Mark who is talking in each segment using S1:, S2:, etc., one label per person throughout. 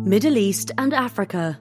S1: Middle East and Africa.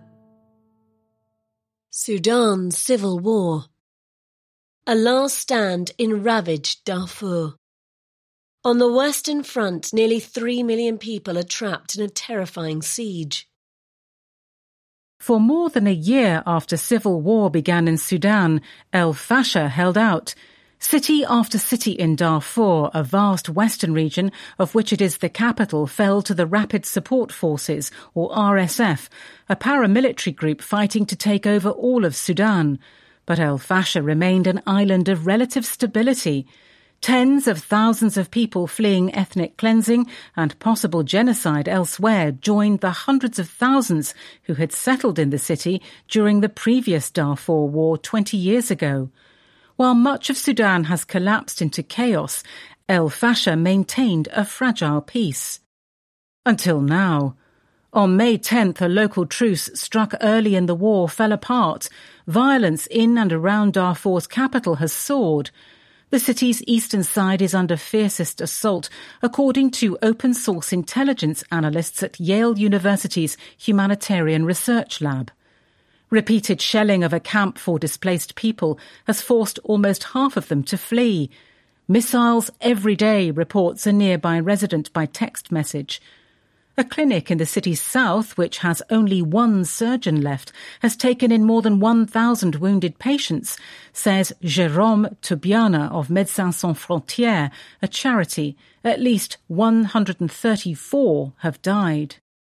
S1: Sudan Civil War. A last stand in ravaged Darfur. On the Western Front, nearly 3 million people are trapped in a terrifying siege.
S2: For more than a year after civil war began in Sudan, al-Fasher held out. City after city in Darfur, a vast western region of which it is the capital, fell to the Rapid Support Forces, or RSF, a paramilitary group fighting to take over all of Sudan. But al-Fasher remained an island of relative stability. Tens of thousands of people fleeing ethnic cleansing and possible genocide elsewhere joined the hundreds of thousands who had settled in the city during the previous Darfur war 20 years ago. While much of Sudan has collapsed into chaos, al-Fasher maintained a fragile peace. Until now. On May 10th, a local truce struck early in the war fell apart. Violence in and around Darfur's capital has soared. The city's eastern side is under fiercest assault, according to open-source intelligence analysts at Yale University's Humanitarian Research Lab. Repeated shelling of a camp for displaced people has forced almost half of them to flee. Missiles every day, reports a nearby resident by text message. A clinic in the city's south, which has only one surgeon left, has taken in more than 1,000 wounded patients, says Jérôme Toubiana of Médecins Sans Frontières, a charity. At least 134 have died.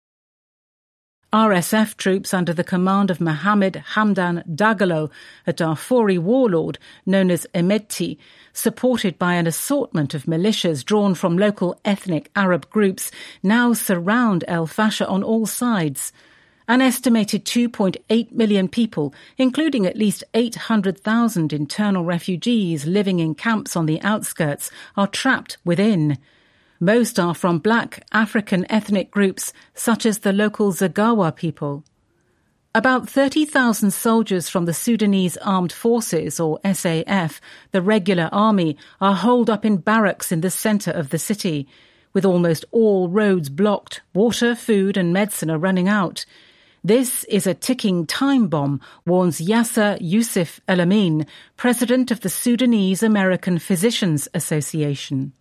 S2: RSF troops under the command of Mohamed Hamdan Dagalo, a Darfuri warlord known as Emeti, supported by an assortment of militias drawn from local ethnic Arab groups, now surround al-Fasher on all sides. An estimated 2.8 million people, including at least 800,000 internal refugees living in camps on the outskirts, are trapped within. Most are from black African ethnic groups, such as the local Zagawa people. About 30,000 soldiers from the Sudanese Armed Forces, or SAF, the regular army, are holed up in barracks in the centre of the city. With almost all roads blocked, water, food and medicine are running out. This is a ticking time bomb, warns Yasser Yusuf El-Amin, president of the Sudanese American Physicians Association.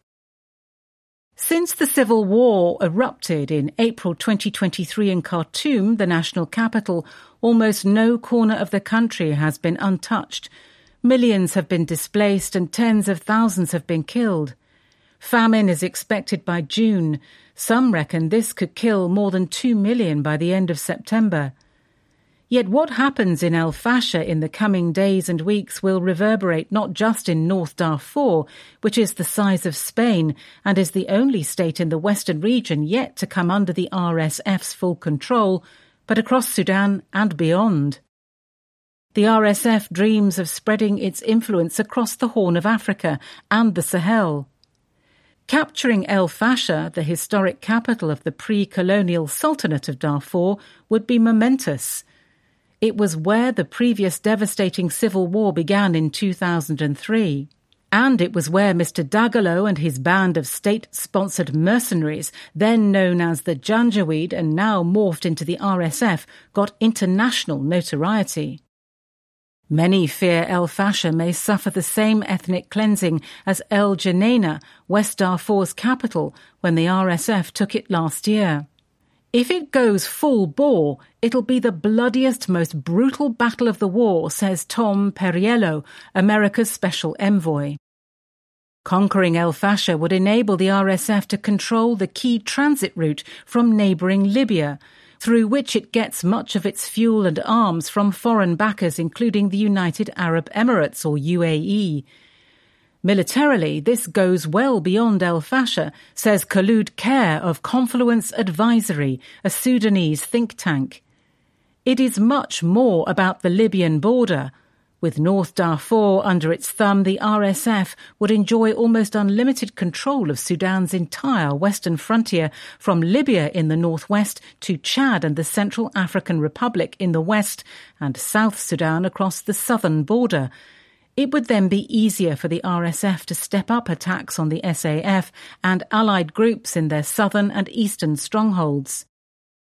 S2: Since the civil war erupted in April 2023 in Khartoum, the national capital, almost no corner of the country has been untouched. Millions have been displaced and tens of thousands have been killed. Famine is expected by June. Some reckon this could kill more than 2 million by the end of September. Yet what happens in al-Fasher in the coming days and weeks will reverberate not just in North Darfur, which is the size of Spain and is the only state in the western region yet to come under the RSF's full control, but across Sudan and beyond. The RSF dreams of spreading its influence across the Horn of Africa and the Sahel. Capturing al-Fasher, the historic capital of the pre-colonial Sultanate of Darfur, would be momentous. It was where the previous devastating civil war began in 2003. And it was where Mr. Dagalo and his band of state-sponsored mercenaries, then known as the Janjaweed and now morphed into the RSF, got international notoriety. Many fear al-Fasher may suffer the same ethnic cleansing as El Geneina, West Darfur's capital, when the RSF took it last year. If it goes full bore, it'll be the bloodiest, most brutal battle of the war, says Tom Perriello, America's special envoy. Conquering al-Fasher would enable the RSF to control the key transit route from neighbouring Libya, through which it gets much of its fuel and arms from foreign backers, including the United Arab Emirates, or UAE. Militarily, this goes well beyond al-Fasher, says Khaloud Kher of Confluence Advisory, a Sudanese think tank. It is much more about the Libyan border. With North Darfur under its thumb, the RSF would enjoy almost unlimited control of Sudan's entire western frontier, from Libya in the northwest to Chad and the Central African Republic in the west, and South Sudan across the southern border. It would then be easier for the RSF to step up attacks on the SAF and allied groups in their southern and eastern strongholds.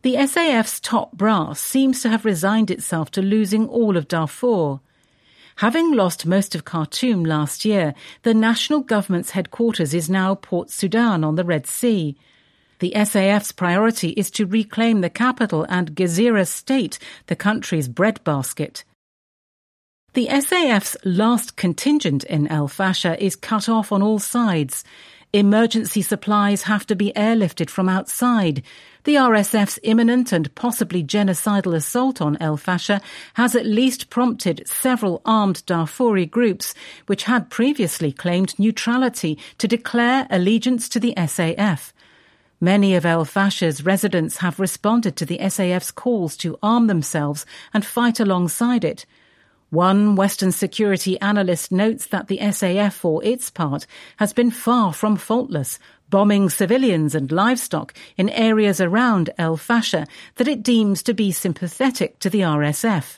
S2: The SAF's top brass seems to have resigned itself to losing all of Darfur. Having lost most of Khartoum last year, the national government's headquarters is now Port Sudan on the Red Sea. The SAF's priority is to reclaim the capital and Gezira state, the country's breadbasket. The SAF's last contingent in El Fasher is cut off on all sides. Emergency supplies have to be airlifted from outside. The RSF's imminent and possibly genocidal assault on El Fasher has at least prompted several armed Darfuri groups, which had previously claimed neutrality, to declare allegiance to the SAF. Many of El Fasher's residents have responded to the SAF's calls to arm themselves and fight alongside it. One Western security analyst notes that the SAF, for its part, has been far from faultless, bombing civilians and livestock in areas around El Fasher that it deems to be sympathetic to the RSF.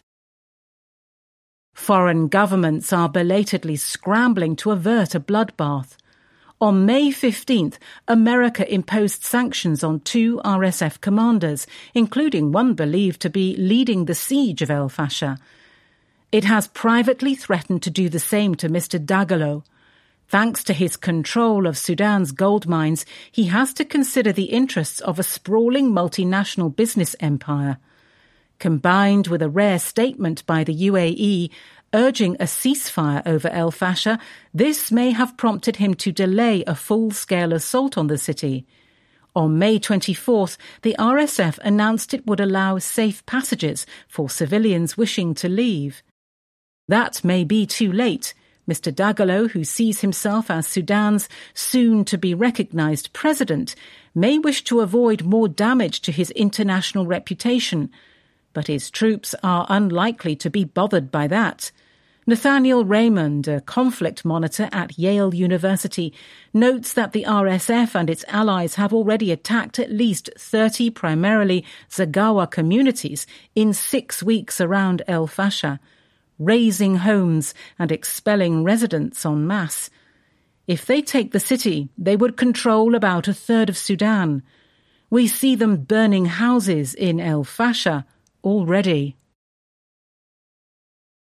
S2: Foreign governments are belatedly scrambling to avert a bloodbath. On May 15th, America imposed sanctions on 2 RSF commanders, including one believed to be leading the siege of El Fasher. It has privately threatened to do the same to Mr. Dagalo. Thanks to his control of Sudan's gold mines, he has to consider the interests of a sprawling multinational business empire. Combined with a rare statement by the UAE urging a ceasefire over El Fasher, this may have prompted him to delay a full-scale assault on the city. On May 24th, the RSF announced it would allow safe passages for civilians wishing to leave. That may be too late. Mr. Dagalo, who sees himself as Sudan's soon-to-be-recognised president, may wish to avoid more damage to his international reputation, but his troops are unlikely to be bothered by that. Nathaniel Raymond, a conflict monitor at Yale University, notes that the RSF and its allies have already attacked at least 30 primarily Zagawa communities in 6 weeks around El Fasher, razing homes and expelling residents en masse. If they take the city, they would control about 1/3 of Sudan. We see them burning houses in El Fasher already.